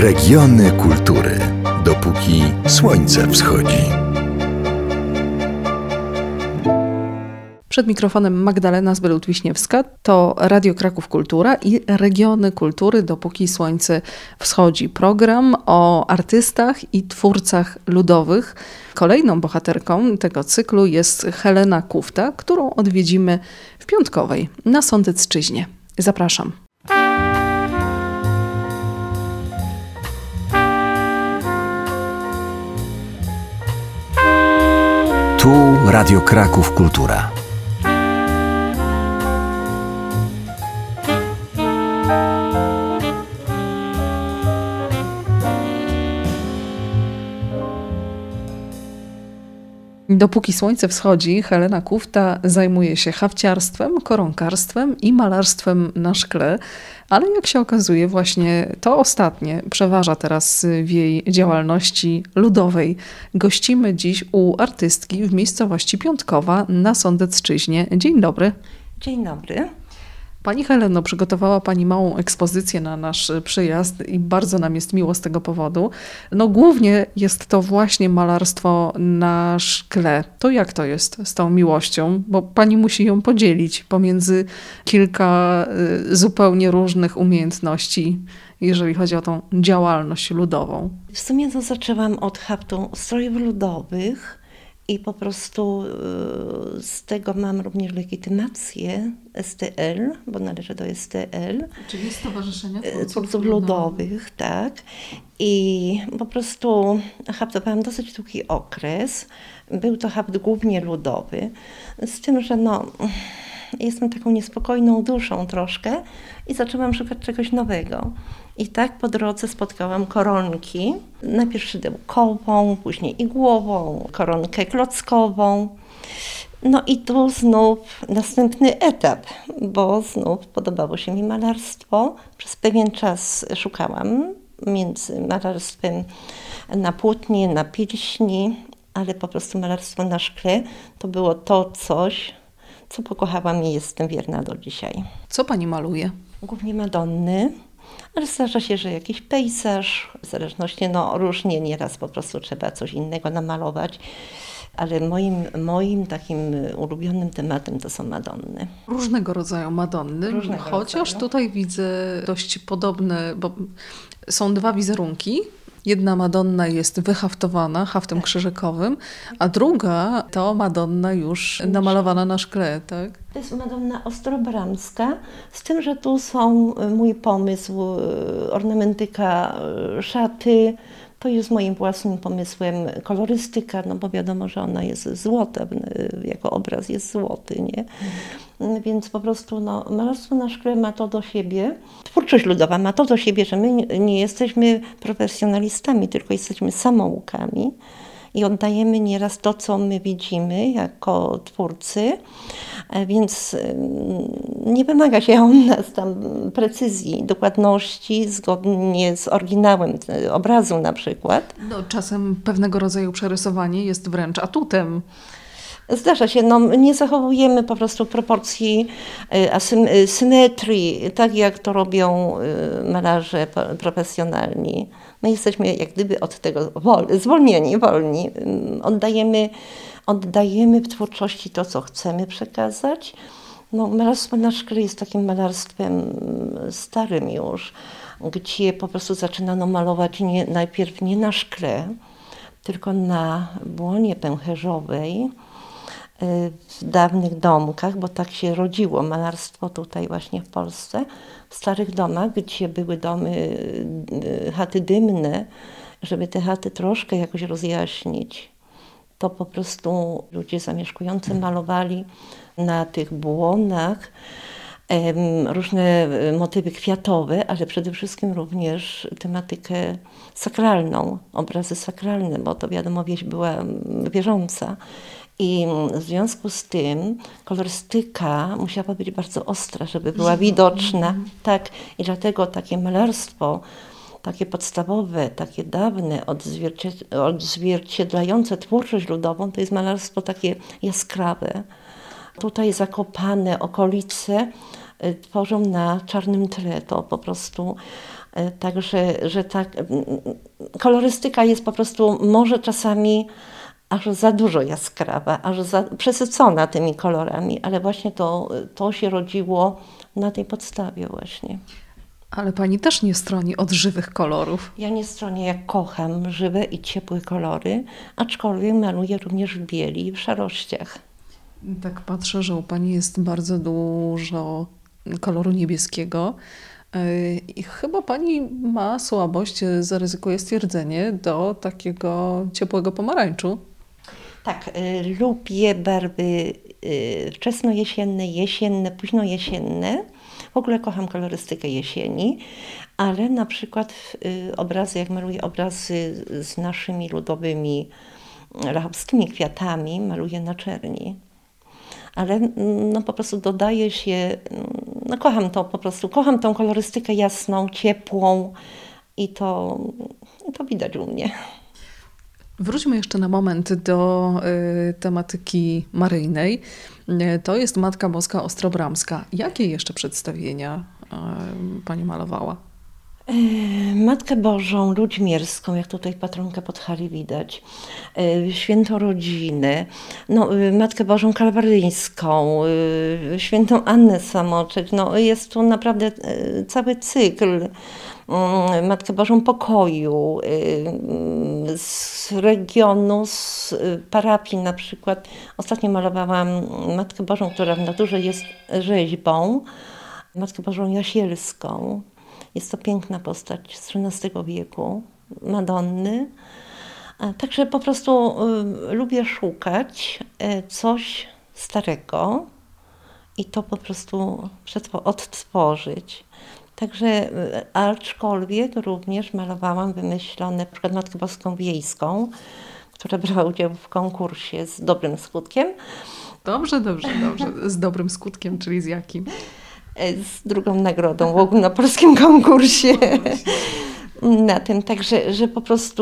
Regiony kultury, dopóki słońce wschodzi. Przed mikrofonem Magdalena Zbylut-Wiśniewska, to Radio Kraków Kultura i Regiony Kultury, dopóki słońce wschodzi. Program o artystach i twórcach ludowych. Kolejną bohaterką tego cyklu jest Helena Kufta, którą odwiedzimy w piątkowej na Sądecczyźnie. Zapraszam. Tu Radio Kraków Kultura. Dopóki słońce wschodzi, Helena Kufta zajmuje się hafciarstwem, koronkarstwem i malarstwem na szkle, ale jak się okazuje, właśnie to ostatnie przeważa teraz w jej działalności ludowej. Gościmy dziś u artystki w miejscowości Piątkowa na Sądecczyźnie. Dzień dobry. Dzień dobry. Pani Heleno, przygotowała Pani małą ekspozycję na nasz przyjazd i bardzo nam jest miło z tego powodu. No głównie jest to właśnie malarstwo na szkle. To jak to jest z tą miłością? Bo Pani musi ją podzielić pomiędzy kilka zupełnie różnych umiejętności, jeżeli chodzi o tą działalność ludową. W sumie to zaczęłam od haftu strojów ludowych. I po prostu z tego mam również legitymację STL, bo należę do STL. Czyli Stowarzyszenia Twórców Ludowych, tak. I po prostu haftowałam dosyć długi okres. Był to haft głównie ludowy, z tym, że jestem taką niespokojną duszą troszkę i zaczęłam szukać czegoś nowego. I tak po drodze spotkałam koronki, najpierw szydełkową, później igłową, koronkę klockową. No i tu znów następny etap, bo znów podobało się mi malarstwo. Przez pewien czas szukałam między malarstwem na płótnie, na pilśni, ale po prostu malarstwo na szkle to było to coś, co pokochałam i jestem wierna do dzisiaj. Co Pani maluje? Głównie Madonny. Ale zdarza się, że jakiś pejzaż, w zależności, różnie, nieraz po prostu trzeba coś innego namalować, ale moim takim ulubionym tematem to są Madonny. Różnego rodzaju Madonny, chociaż tutaj widzę dość podobne, bo są dwa wizerunki. Jedna Madonna jest wyhaftowana haftem krzyżykowym, a druga to Madonna już namalowana na szkle, tak? To jest Madonna ostrobramska, z tym, że tu są mój pomysł, ornamentyka, szaty. To jest moim własnym pomysłem kolorystyka, bo wiadomo, że ona jest złota, jako obraz jest złoty, nie? Więc po prostu malarstwo na szkle ma to do siebie, twórczość ludowa ma to do siebie, że my nie jesteśmy profesjonalistami, tylko jesteśmy samoukami i oddajemy nieraz to, co my widzimy jako twórcy, więc nie wymaga się od nas tam precyzji, dokładności, zgodnie z oryginałem obrazu na przykład. Czasem pewnego rodzaju przerysowanie jest wręcz atutem. Zdarza się, nie zachowujemy po prostu proporcji, symetrii, tak jak to robią malarze profesjonalni. My jesteśmy jak gdyby od tego zwolnieni, wolni. Oddajemy w twórczości to, co chcemy przekazać. Malarstwo na szkle jest takim malarstwem starym już, gdzie po prostu zaczynano malować najpierw nie na szkle, tylko na błonie pęcherzowej, w dawnych domkach, bo tak się rodziło malarstwo tutaj właśnie w Polsce, w starych domach, gdzie były domy, chaty dymne, żeby te chaty troszkę jakoś rozjaśnić. To po prostu ludzie zamieszkujący malowali na tych błonach różne motywy kwiatowe, ale przede wszystkim również tematykę sakralną, obrazy sakralne, bo to wiadomo, wieś była wierząca. I w związku z tym kolorystyka musiała być bardzo ostra, żeby była widoczna. Tak, i dlatego takie malarstwo, takie podstawowe, takie dawne, odzwierciedlające twórczość ludową, to jest malarstwo takie jaskrawe. Tutaj Zakopane, okolice tworzą na czarnym tle. To po prostu Także, że kolorystyka jest po prostu może czasami aż za dużo jaskrawa, aż za przesycona tymi kolorami, ale właśnie to się rodziło na tej podstawie właśnie. Ale pani też nie stroni od żywych kolorów. Ja nie stronię, jak kocham żywe i ciepłe kolory, aczkolwiek maluję również w bieli i w szarościach. Tak patrzę, że u pani jest bardzo dużo koloru niebieskiego i chyba pani ma słabość, zaryzykuję stwierdzenie, do takiego ciepłego pomarańczu. Tak, lubię barwy wczesnojesienne, jesienne, późnojesienne. W ogóle kocham kolorystykę jesieni, ale na przykład obrazy, jak maluję obrazy z naszymi ludowymi lachowskimi kwiatami, maluję na czerni. Ale no, po prostu dodaje się, no kocham to po prostu, kocham tą kolorystykę jasną, ciepłą i to widać u mnie. Wróćmy jeszcze na moment do tematyki maryjnej. To jest Matka Boska Ostrobramska. Jakie jeszcze przedstawienia pani malowała? Matkę Bożą Ludźmierską, jak tutaj patronkę pod hali widać, Święto Rodziny, no, Matkę Bożą Kalwaryjską, Świętą Annę Samoczek. No, jest tu naprawdę cały cykl. Matkę Bożą Pokoju, z regionu, z parafii na przykład. Ostatnio malowałam Matkę Bożą, która w naturze jest rzeźbą, Matkę Bożą Jasielską. Jest to piękna postać z XIII wieku, Madonny. Także po prostu lubię szukać coś starego i to po prostu odtworzyć. Także, aczkolwiek również malowałam wymyślone, na przykład Matkę Boską Wiejską, która brała udział w konkursie z dobrym skutkiem. Dobrze. Z dobrym skutkiem, czyli z jakim? Z drugą nagrodą w ogólnopolskim konkursie. Na tym, także, że po prostu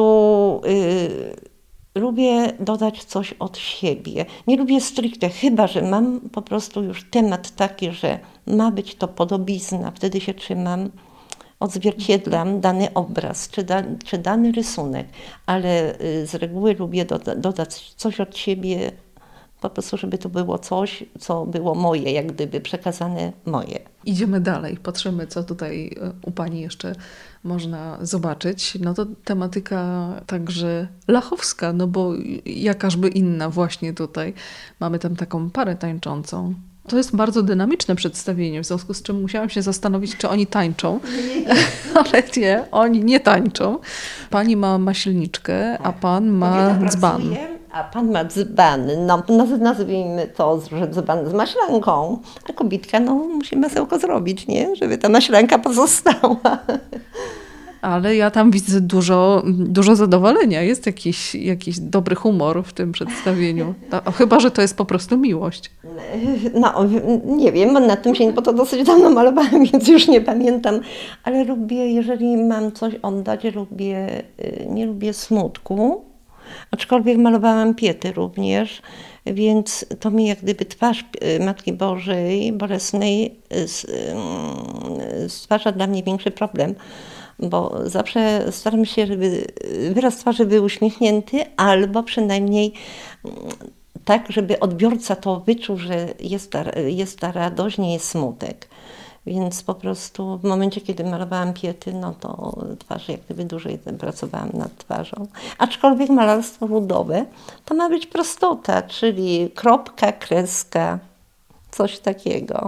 lubię dodać coś od siebie. Nie lubię stricte, chyba że mam po prostu już temat taki, że ma być to podobizna, wtedy się trzymam, odzwierciedlam dany obraz czy dany rysunek, ale z reguły lubię dodać coś od siebie, po prostu, żeby to było coś, co było moje, jak gdyby przekazane moje. Idziemy dalej, patrzymy, co tutaj u pani jeszcze można zobaczyć. No to tematyka także lachowska, no bo jakażby inna właśnie tutaj. Mamy tam taką parę tańczącą. To jest bardzo dynamiczne przedstawienie, w związku z czym musiałam się zastanowić, czy oni tańczą, ale nie, oni nie tańczą. Pani ma maślniczkę, a pan ma dzban. A pan ma dzban, no nazwijmy to, że dzban z maślanką, a kobitka musi masełko zrobić, nie? Żeby ta maślanka pozostała. Ale ja tam widzę dużo zadowolenia, jest jakiś dobry humor w tym przedstawieniu. Chyba że to jest po prostu miłość. No, nie wiem, nad tym się, bo to dosyć dawno malowałam, więc już nie pamiętam, ale lubię, jeżeli mam coś oddać, nie lubię smutku. Aczkolwiek malowałam piety również, więc to mi jak gdyby twarz Matki Bożej Bolesnej stwarza dla mnie większy problem, bo zawsze staram się, żeby wyraz twarzy był uśmiechnięty, albo przynajmniej tak, żeby odbiorca to wyczuł, że jest ta radość, nie jest smutek. Więc po prostu w momencie, kiedy malowałam piety, no to twarz jak gdyby dłużej pracowałam nad twarzą. Aczkolwiek malarstwo ludowe to ma być prostota, czyli kropka, kreska, coś takiego.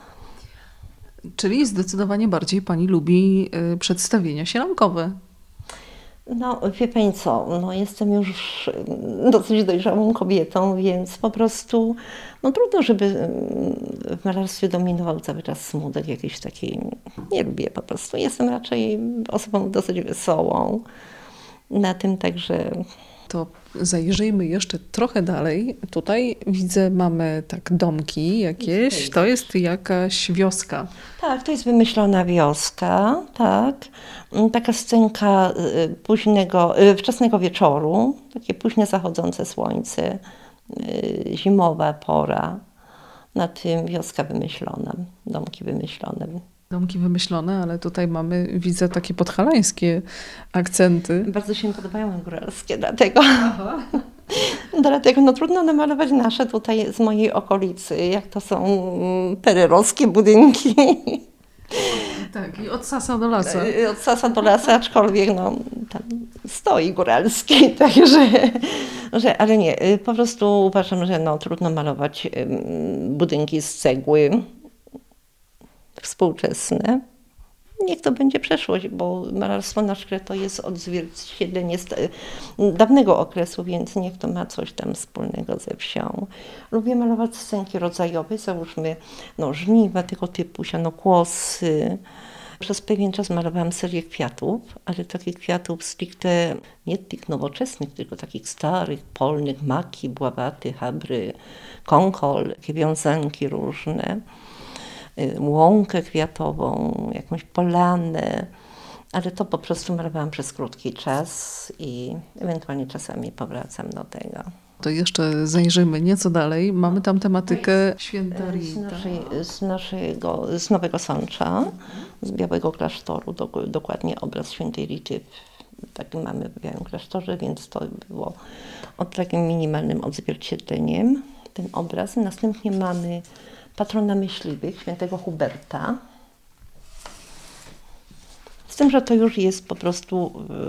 Czyli zdecydowanie bardziej pani lubi przedstawienia sielankowe. No, wie pani co, jestem już dosyć dojrzałą kobietą, więc po prostu trudno, żeby w malarstwie dominował cały czas smutek jakiś taki. Nie lubię po prostu. Jestem raczej osobą dosyć wesołą na tym, także... To zajrzyjmy jeszcze trochę dalej. Tutaj widzę, mamy domki jakieś. To jest jakaś wioska. Tak, to jest wymyślona wioska, tak. Taka scenka wczesnego wieczoru, takie późne zachodzące słońce, zimowa pora. Na tym wioska wymyślona, domki wymyślone. Domki wymyślone, ale tutaj mamy, widzę, takie podhalańskie akcenty. Bardzo się mi podobają góralskie, dlatego... Dlatego no, trudno namalować nasze tutaj z mojej okolicy, jak to są pererowskie budynki. Tak, i od sasa do lasa. Od sasa do lasa, aczkolwiek no, tam stoi góralski, także... ale nie, po prostu uważam, że no, trudno malować budynki z cegły współczesne. Niech to będzie przeszłość, bo malarstwo na szkle to jest odzwierciedlenie dawnego okresu, więc niech to ma coś tam wspólnego ze wsią. Lubię malować scenki rodzajowe, załóżmy no, żniwa tego typu, sianokłosy. Przez pewien czas malowałam serię kwiatów, ale takich kwiatów stricte nie tych nowoczesnych, tylko takich starych, polnych, maki, bławaty, habry, konkol, takie wiązanki różne. Łąkę kwiatową, jakąś polanę, ale to po prostu malowałam przez krótki czas i ewentualnie czasami powracam do tego. To jeszcze zajrzymy nieco dalej. Mamy tam tematykę Święta Rita. Z Nowego Sącza, z Białego Klasztoru, dokładnie obraz Świętej Rity. Tak mamy w Białym Klasztorze, więc to było takim minimalnym odzwierciedleniem ten obraz. Następnie mamy patrona myśliwych, świętego Huberta. Z tym, że to już jest po prostu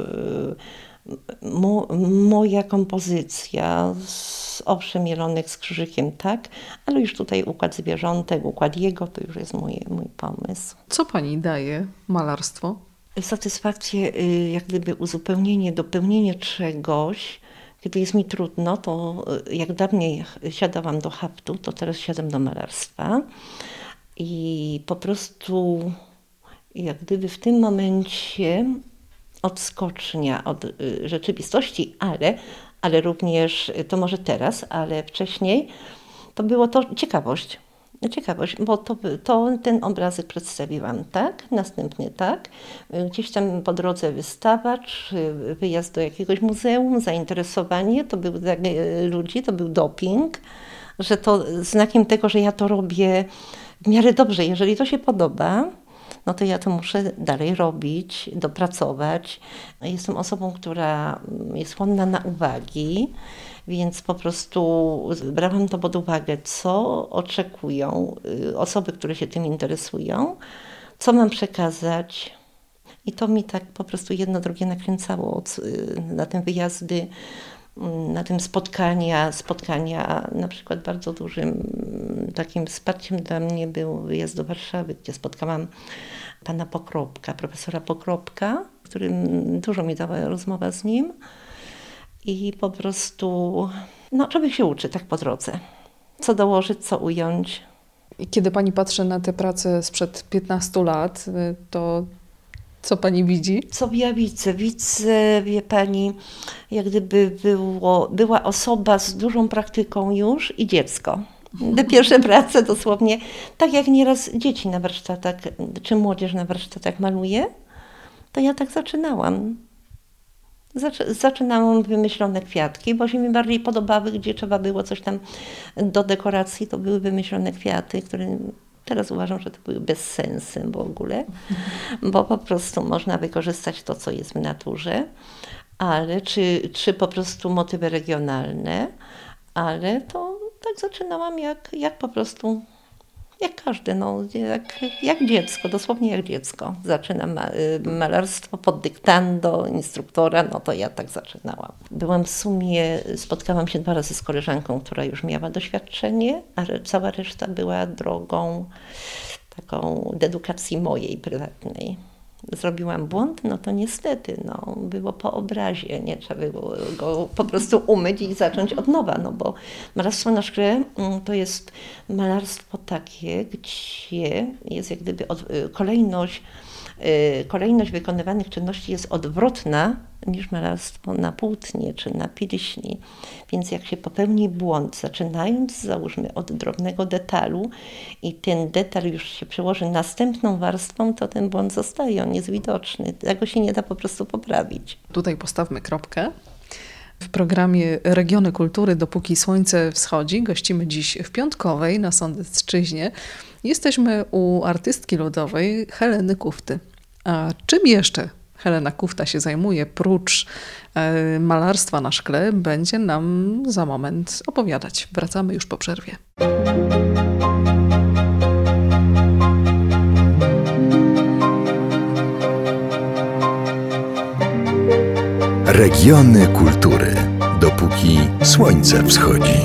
moja kompozycja, owszem mielonych z krzyżykiem, tak, ale już tutaj układ zwierzątek, układ jego, to już jest mój pomysł. Co pani daje malarstwo? Satysfakcję, jak gdyby uzupełnienie, dopełnienie czegoś. Kiedy jest mi trudno, to jak dawniej siadałam do haftu, to teraz siadam do malarstwa i po prostu jak gdyby w tym momencie odskocznia od rzeczywistości, ale również, to może teraz, ale wcześniej, to było to ciekawość, bo ten obrazek przedstawiłam tak, następnie tak, gdzieś tam po drodze wystawa, czy wyjazd do jakiegoś muzeum, zainteresowanie, to był dla ludzi, to był doping, że to znakiem tego, że ja to robię w miarę dobrze, jeżeli to się podoba, no to ja to muszę dalej robić, dopracować. Jestem osobą, która jest skłonna na uwagi, więc po prostu brałam to pod uwagę, co oczekują osoby, które się tym interesują, co mam przekazać. I to mi tak po prostu jedno drugie nakręcało na te wyjazdy, na tym spotkania. Na przykład bardzo dużym takim wsparciem dla mnie był wyjazd do Warszawy, gdzie spotkałam pana Pokropka, profesora Pokropka, którym dużo mi dała rozmowa z nim. I po prostu, no człowiek się uczy tak po drodze. Co dołożyć, co ująć. I kiedy pani patrzy na te prace sprzed 15 lat, to co pani widzi? Co ja widzę? Widzę, wie pani, jak gdyby była osoba z dużą praktyką już i dziecko. Te pierwsze prace dosłownie, tak jak nieraz dzieci na warsztatach, czy młodzież na warsztatach maluje, to ja tak zaczynałam. Zaczynałam wymyślone kwiatki, bo się mi bardziej podobały, gdzie trzeba było coś tam do dekoracji, to były wymyślone kwiaty, które teraz uważam, że to były bezsensem w ogóle, bo po prostu można wykorzystać to, co jest w naturze, ale czy po prostu motywy regionalne, ale to tak zaczynałam jak po prostu, jak każdy, no, jak dziecko, dosłownie jak dziecko. Zaczynam malarstwo pod dyktando instruktora, no to ja tak zaczynałam. Spotkałam się 2 razy z koleżanką, która już miała doświadczenie, ale cała reszta była drogą taką dedukacji mojej prywatnej. Zrobiłam błąd, no to niestety, no, było po obrazie, nie trzeba było go po prostu umyć i zacząć od nowa, no bo malarstwo na szkle to jest malarstwo takie, gdzie jest jak gdyby kolejność wykonywanych czynności jest odwrotna niż malarstwo na płótnie czy na pilśni. Więc jak się popełni błąd, zaczynając załóżmy od drobnego detalu i ten detal już się przełoży następną warstwą, to ten błąd zostaje, on jest widoczny. Tego się nie da po prostu poprawić. Tutaj postawmy kropkę. W programie Regiony Kultury dopóki słońce wschodzi gościmy dziś w Piątkowej na Sądecczyźnie. Jesteśmy u artystki ludowej Heleny Kufty. A czym jeszcze Helena Kufta się zajmuje, prócz malarstwa na szkle, będzie nam za moment opowiadać. Wracamy już po przerwie. Regiony kultury. Dopóki słońce wschodzi.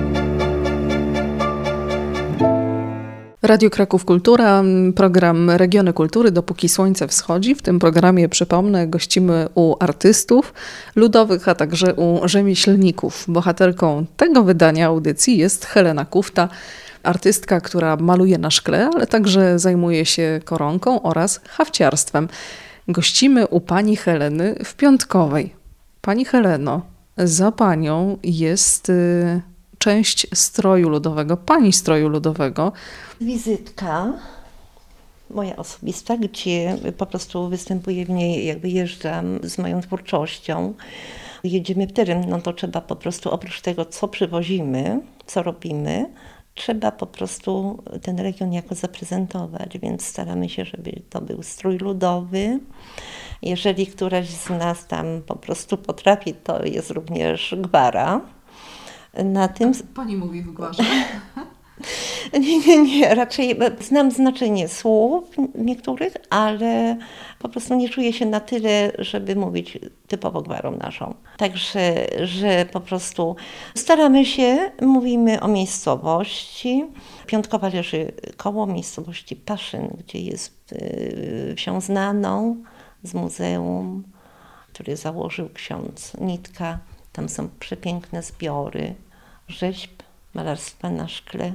Radio Kraków Kultura, program Regiony Kultury dopóki słońce wschodzi. W tym programie, przypomnę, gościmy u artystów ludowych, a także u rzemieślników. Bohaterką tego wydania audycji jest Helena Kufta, artystka, która maluje na szkle, ale także zajmuje się koronką oraz hafciarstwem. Gościmy u pani Heleny w Piątkowej. Pani Heleno, za panią jest część stroju ludowego, pani stroju ludowego. Wizytka moja osobista, gdzie po prostu występuję w niej, jakby jeżdżam z moją twórczością. Jedziemy w teren, no to trzeba po prostu oprócz tego, co przywozimy, co robimy, trzeba po prostu ten region jako zaprezentować, więc staramy się, żeby to był strój ludowy. Jeżeli któraś z nas tam po prostu potrafi, to jest również gwara. Na tym... Pani mówi w gwarze? Nie, raczej znam znaczenie słów niektórych, ale po prostu nie czuję się na tyle, żeby mówić typowo gwarą naszą. Także, że po prostu staramy się, mówimy o miejscowości. Piątkowa leży koło miejscowości Paszyn, gdzie jest wsią znaną z muzeum, który założył ksiądz Nitka. Tam są przepiękne zbiory rzeźb, malarstwa na szkle.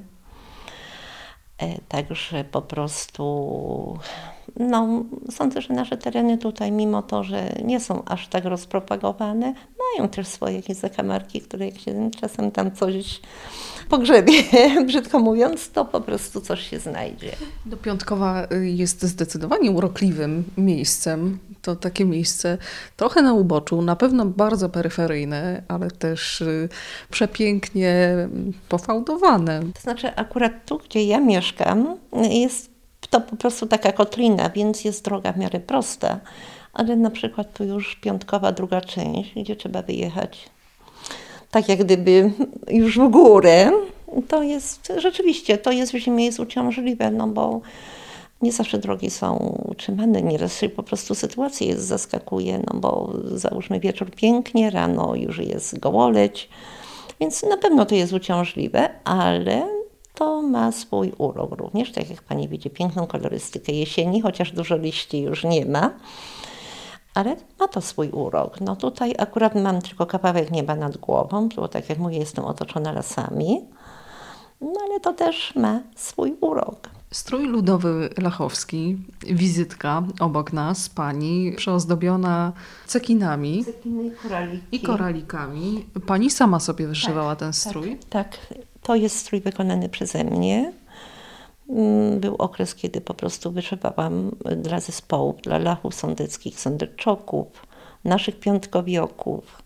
Także po prostu no, sądzę, że nasze tereny tutaj, mimo to, że nie są aż tak rozpropagowane, mają też swoje jakieś zakamarki, które jak się czasem tam coś pogrzebie, brzydko mówiąc, to po prostu coś się znajdzie. No, Piątkowa jest zdecydowanie urokliwym miejscem. To takie miejsce trochę na uboczu, na pewno bardzo peryferyjne, ale też przepięknie pofałdowane. To znaczy akurat tu, gdzie ja mieszkam, jest to po prostu taka kotlina, więc jest droga w miarę prosta, ale na przykład tu już Piątkowa druga część, gdzie trzeba wyjechać tak jak gdyby już w górę, to jest rzeczywiście, to jest w zimie jest uciążliwe, no bo nie zawsze drogi są utrzymane, nieraz się po prostu sytuacja zaskakuje, no bo załóżmy wieczór pięknie, rano już jest gołoleć, więc na pewno to jest uciążliwe, ale to ma swój urok również, tak jak pani widzi, piękną kolorystykę jesieni, chociaż dużo liści już nie ma, ale ma to swój urok. No tutaj akurat mam tylko kawałek nieba nad głową, bo tak jak mówię, jestem otoczona lasami, no ale to też ma swój urok. Strój ludowy lachowski, wizytka obok nas, pani przeozdobiona cekinami Cekiny i koralikami. Pani sama sobie wyszywała ten strój? Tak, to jest strój wykonany przeze mnie. Był okres, kiedy po prostu wyszywałam dla zespołów, dla lachów sądeckich, sądeczoków, naszych piątkowioków,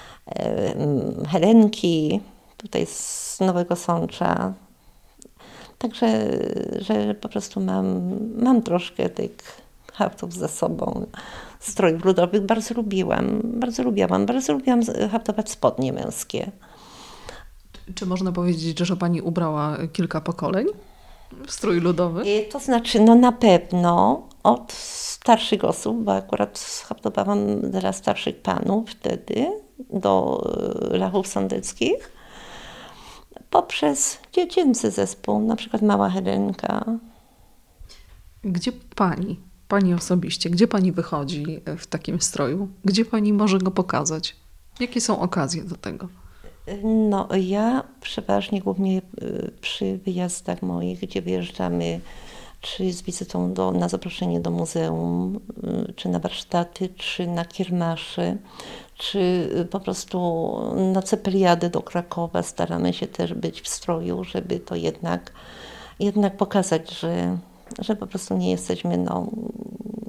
Helenki, tutaj z Nowego Sącza. Także, że po prostu mam troszkę tych haftów za sobą, strojów ludowych. Bardzo lubiłam haftować spodnie męskie. Czy można powiedzieć, że pani ubrała kilka pokoleń w strój ludowy? To znaczy, no na pewno od starszych osób, bo akurat haftowałam dla starszych panów wtedy do lachów sądeckich, poprzez dziecięcy zespół, na przykład Mała Helenka. Gdzie pani osobiście, gdzie pani wychodzi w takim stroju? Gdzie pani może go pokazać? Jakie są okazje do tego? No ja przeważnie głównie przy wyjazdach moich, gdzie wyjeżdżamy czy z wizytą na zaproszenie do muzeum, czy na warsztaty, czy na kiermasze, czy po prostu na Cepeliadę do Krakowa. Staramy się też być w stroju, żeby to jednak pokazać, że po prostu nie jesteśmy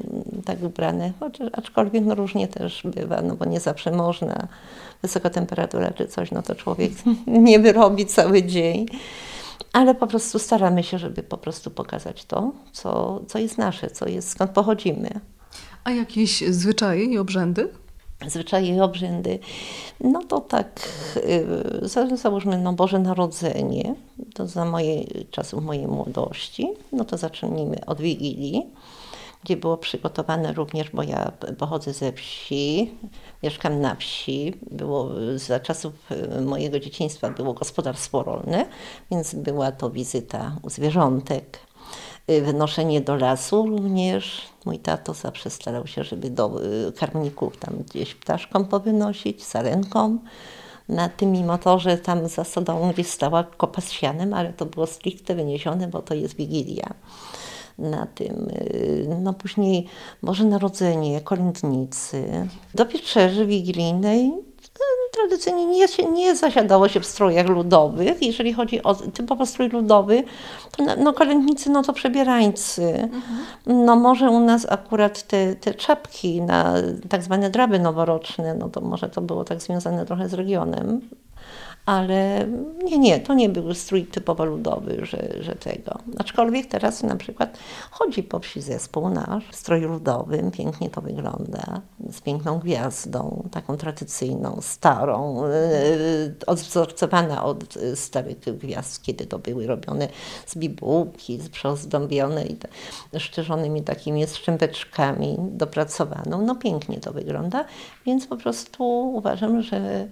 tak ubrane, aczkolwiek no różnie też bywa, no bo nie zawsze można. Wysoka temperatura czy coś, no to człowiek nie wyrobi cały dzień. Ale po prostu staramy się, żeby po prostu pokazać to, co jest nasze, skąd pochodzimy. A jakieś zwyczaje i obrzędy? Zwyczaje i obrzędy, no to tak, załóżmy, no Boże Narodzenie, to za czasów mojej młodości, no to zacznijmy od Wigilii, gdzie było przygotowane również, bo ja pochodzę ze wsi, mieszkam na wsi, za czasów mojego dzieciństwa było gospodarstwo rolne, więc była to wizyta u zwierzątek, wynoszenie do lasu również. Mój tato zawsze starał się, żeby do karmników tam gdzieś ptaszkom powynosić, sarenkom. Na tym, mimo to, że tam za stodołą gdzieś stała kopa z sianem, ale to było stricte wyniesione, bo to jest Wigilia. Na tym, no później Boże Narodzenie, kolędnicy. Do wieczerzy wigilijnej tradycyjnie nie zasiadało się w strojach ludowych. Jeżeli chodzi o typowo strój ludowy, to no kolędnicy, no to przebierańcy. No może u nas akurat te czapki na tak zwane draby noworoczne, no to może to było tak związane trochę z regionem. Ale nie, to nie był strój typowo ludowy, że tego. Aczkolwiek teraz na przykład chodzi po wsi zespół nasz w stroju ludowym, pięknie to wygląda, z piękną gwiazdą, taką tradycyjną, starą, odwzorcowana od starych gwiazd, kiedy to były robione z bibułki, przyozdobione i szczerzonymi takimi strzępeczkami dopracowaną. No pięknie to wygląda, więc po prostu uważam, że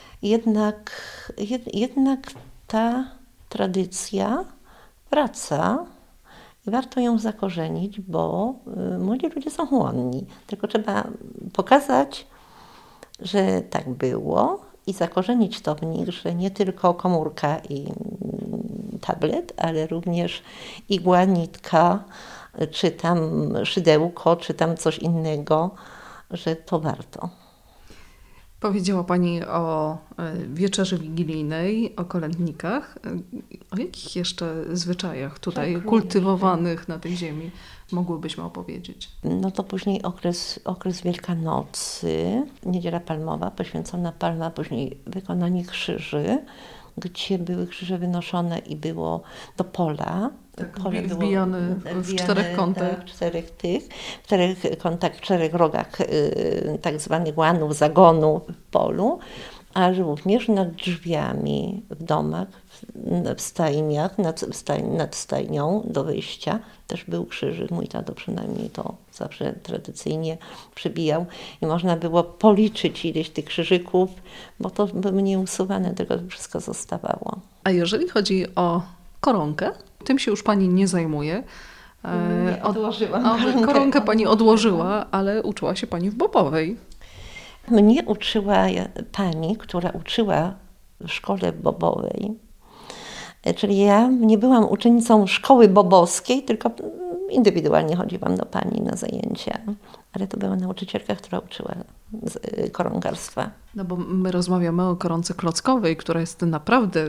jednak ta tradycja wraca i warto ją zakorzenić, bo młodzi ludzie są chłonni. Tylko trzeba pokazać, że tak było i zakorzenić to w nich, że nie tylko komórka i tablet, ale również igła, nitka, czy tam szydełko, czy tam coś innego, że to warto. Powiedziała Pani o wieczerzy wigilijnej, o kolędnikach. O jakich jeszcze zwyczajach tutaj Tak, kultywowanych na tej ziemi mogłybyśmy opowiedzieć? No to później okres Wielkanocy, Niedziela Palmowa, poświęcona palma, później wykonanie krzyży, gdzie były krzyże wynoszone i było do pola. Tak, Pole było wbijane w czterech kątach. Tak, w czterech rogach tak zwanych łanów, zagonu w polu, a również nad drzwiami w domach, w stajniach, nad stajnią do wyjścia też był krzyżyk. Mój tato przynajmniej to zawsze tradycyjnie przybijał i można było policzyć ileś tych krzyżyków, bo to były nieusuwane, tylko to wszystko zostawało. A jeżeli chodzi o koronkę, tym się już Pani nie zajmuje. Nie, odłożyłam. Koronkę Pani odłożyła, ale uczyła się Pani w bobowej. Mnie uczyła pani, która uczyła w szkole bobowej. Czyli ja nie byłam uczennicą szkoły bobowskiej, tylko indywidualnie chodziłam do pani na zajęcia. Ale to była nauczycielka, która uczyła koronkarstwa. No bo my rozmawiamy o koronce klockowej, która jest naprawdę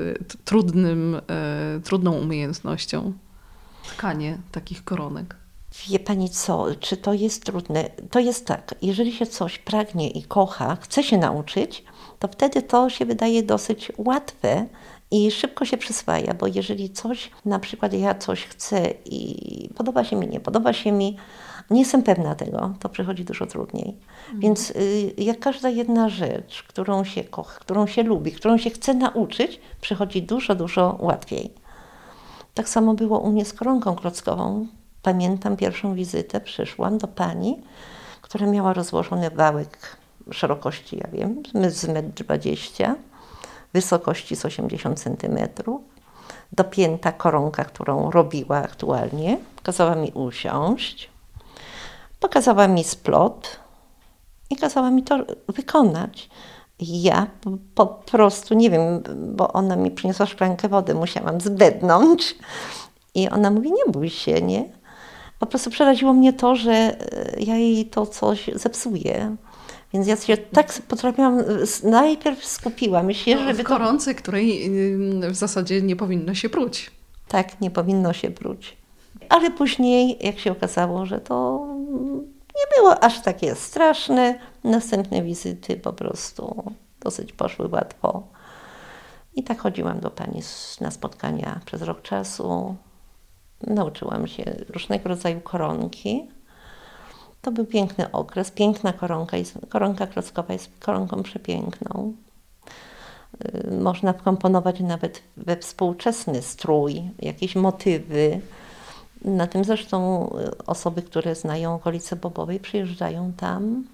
trudną umiejętnością. Tkanie takich koronek. Wie pani co, czy to jest trudne? To jest tak, jeżeli się coś pragnie i kocha, chce się nauczyć, to wtedy to się wydaje dosyć łatwe i szybko się przyswaja, bo jeżeli coś, na przykład ja coś chcę i podoba się mi, nie podoba się mi, nie jestem pewna tego, to przychodzi dużo trudniej. Więc jak każda jedna rzecz, którą się kocha, którą się lubi, którą się chce nauczyć, przychodzi dużo, dużo łatwiej. Tak samo było u mnie z koronką klockową. Pamiętam pierwszą wizytę, przyszłam do pani, która miała rozłożony wałek szerokości, ja wiem, z 1,20 m, wysokości z 80 cm, dopięta koronka, którą robiła aktualnie. Kazała mi usiąść, pokazała mi splot i kazała mi to wykonać. Ja po prostu, nie wiem, bo ona mi przyniosła szklankę wody, musiałam zbednąć i ona mówi, nie bój się, nie? Po prostu przeraziło mnie to, że ja jej to coś zepsuję. Więc ja się tak potrafiłam, najpierw skupiłam się, żeby w koronce, której w zasadzie nie powinno się pruć. Tak, nie powinno się pruć. Ale później, jak się okazało, że to nie było aż takie straszne. Następne wizyty po prostu dosyć poszły łatwo. I tak chodziłam do pani na spotkania przez rok czasu. Nauczyłam się różnego rodzaju koronki. To był piękny okres, piękna koronka. Koronka klockowa jest koronką przepiękną. Można wkomponować nawet we współczesny strój jakieś motywy. Na tym zresztą osoby, które znają okolice Bobowej, przyjeżdżają tam,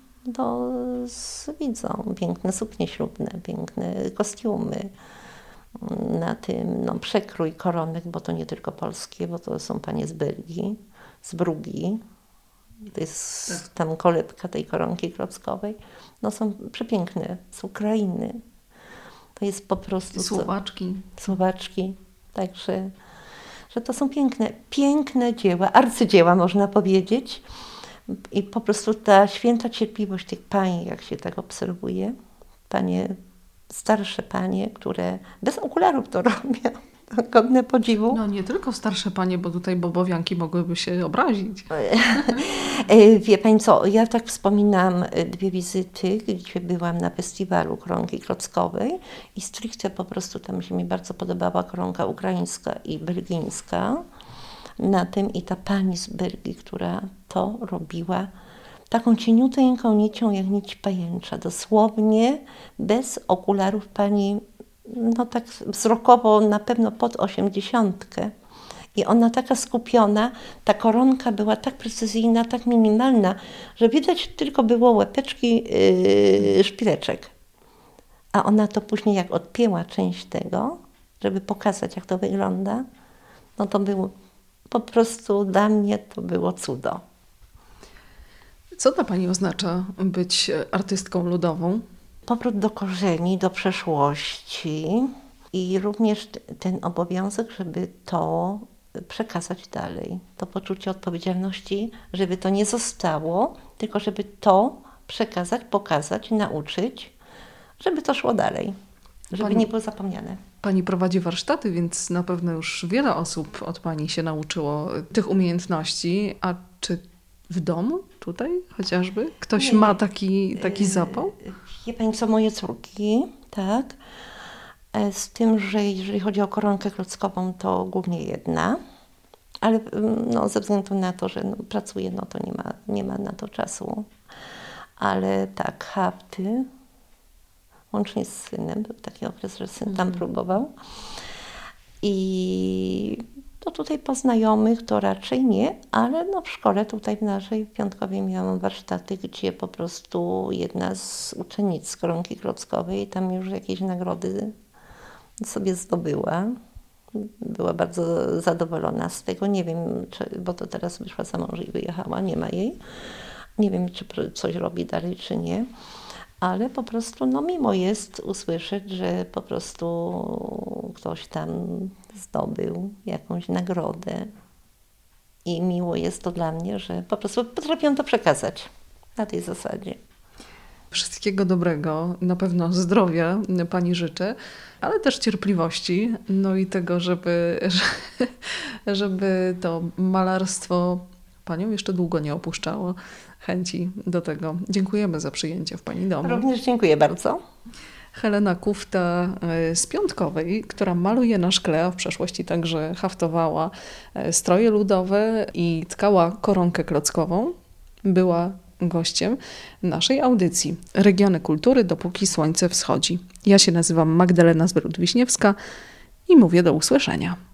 widzą piękne suknie ślubne, piękne kostiumy. Na tym przekrój koronek, bo to nie tylko polskie, bo to są panie z Belgii, z Brugi. To jest tam kolebka tej koronki klockowej. Są przepiękne, z Ukrainy. To jest po prostu... Słowaczki. Także, że to są piękne dzieła, arcydzieła można powiedzieć. I po prostu ta święta cierpliwość tych pań, jak się tak obserwuje, starsze panie, które bez okularów to robią, godne podziwu. No nie tylko starsze panie, bo tutaj bobowianki mogłyby się obrazić. Wie pani co, ja tak wspominam 2 wizyty, gdzie byłam na festiwalu koronki klockowej i stricte po prostu tam się mi bardzo podobała koronka ukraińska i belgijska. Na tym i ta pani z Belgii, która to robiła taką cieniuteńką nicią jak nić pajęcza, dosłownie bez okularów pani, tak wzrokowo na pewno pod 80. I ona taka skupiona, ta koronka była tak precyzyjna, tak minimalna, że widać tylko było łepeczki szpileczek. A ona to później jak odpięła część tego, żeby pokazać jak to wygląda, to było po prostu dla mnie to było cudo. Co dla pani oznacza być artystką ludową? Powrót do korzeni, do przeszłości i również ten obowiązek, żeby to przekazać dalej. To poczucie odpowiedzialności, żeby to nie zostało, tylko żeby to przekazać, pokazać, nauczyć, żeby to szło dalej, żeby nie było zapomniane. Pani prowadzi warsztaty, więc na pewno już wiele osób od pani się nauczyło tych umiejętności. A czy w domu tutaj chociażby ktoś ma taki zapał? Wie pani co, moje córki, tak. Z tym, że jeżeli chodzi o koronkę klockową, to głównie jedna. Ale ze względu na to, że pracuję, to nie ma na to czasu. Ale tak, hafty, łącznie z synem, był taki okres, że syn tam próbował. I to tutaj po znajomych to raczej nie, ale w szkole tutaj w naszej w Piątkowie miałam warsztaty, gdzie po prostu jedna z uczennic z koronki klockowej tam już jakieś nagrody sobie zdobyła. Była bardzo zadowolona z tego. Nie wiem, bo to teraz wyszła za mąż i wyjechała, nie ma jej. Nie wiem, czy coś robi dalej, czy nie. Ale po prostu miło jest usłyszeć, że po prostu ktoś tam zdobył jakąś nagrodę. I miło jest to dla mnie, że po prostu potrafią to przekazać na tej zasadzie. Wszystkiego dobrego, na pewno zdrowia pani życzę, ale też cierpliwości, i tego, żeby to malarstwo panią jeszcze długo nie opuszczało, chęci do tego. Dziękujemy za przyjęcie w pani domu. Również dziękuję bardzo. Helena Kufta z Piątkowej, która maluje na szkle, a w przeszłości także haftowała stroje ludowe i tkała koronkę klockową, była gościem naszej audycji Regiony Kultury, dopóki słońce wschodzi. Ja się nazywam Magdalena Zwyrud-Wiśniewska i mówię do usłyszenia.